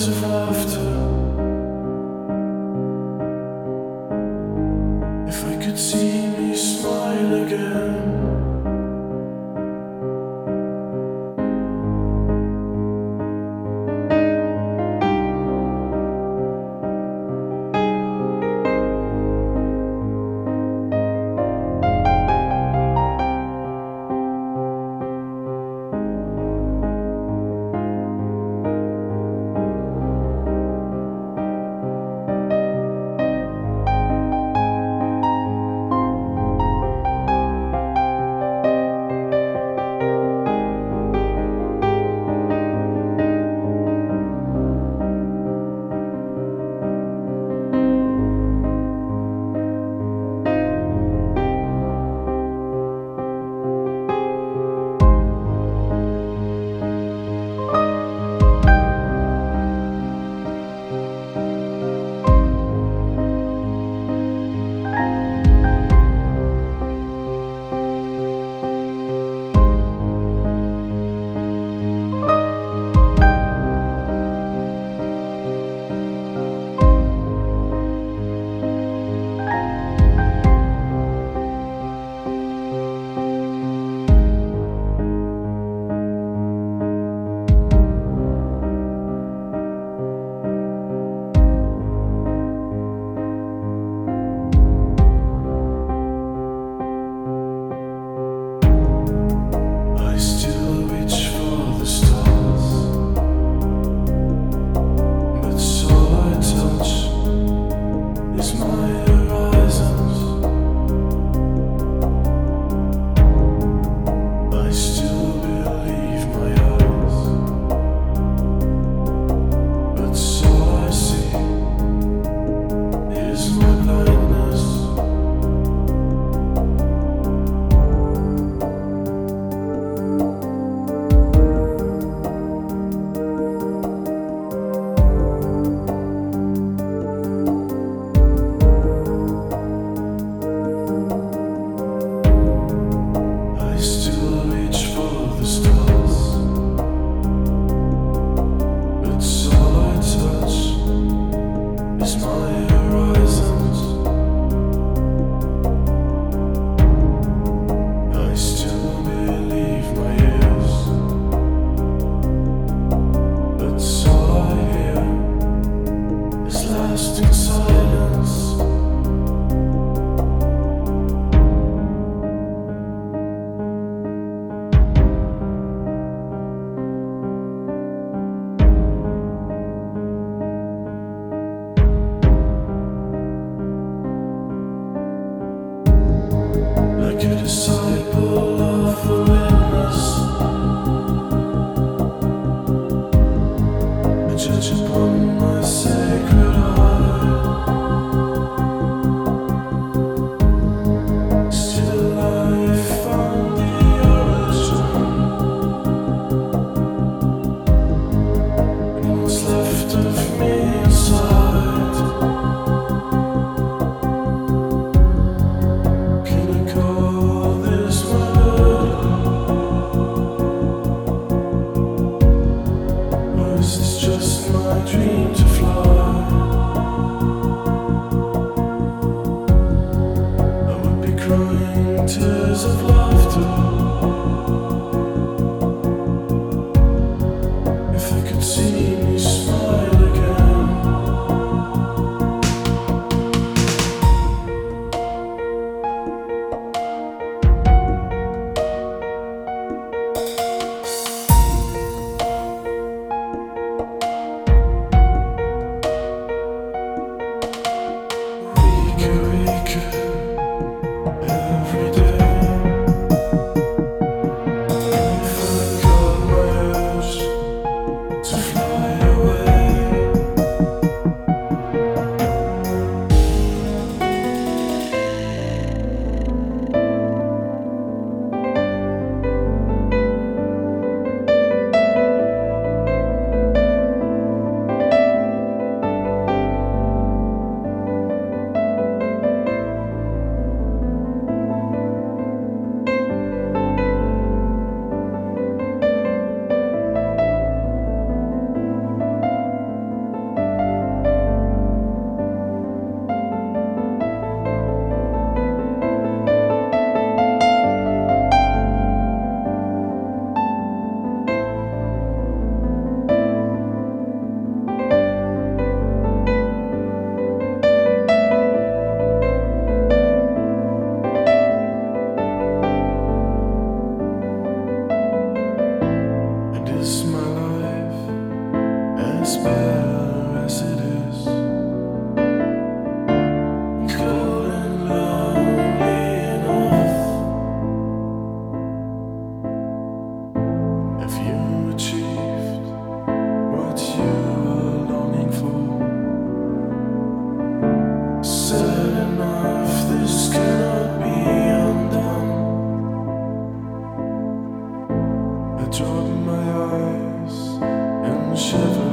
tears of laughter. If I could see me smile again. Like a disciple of a witness, a judge upon my sacred heart. Still I found the origin, and what's left of me inside. It's just my dream to fly. I would be crying tears of laughter if I could see me smile again. Every day is my life as bare as it is? Cold and lonely enough. Have you achieved what you are longing for? Sad enough, this cannot be undone. I drop my eyes and shiver.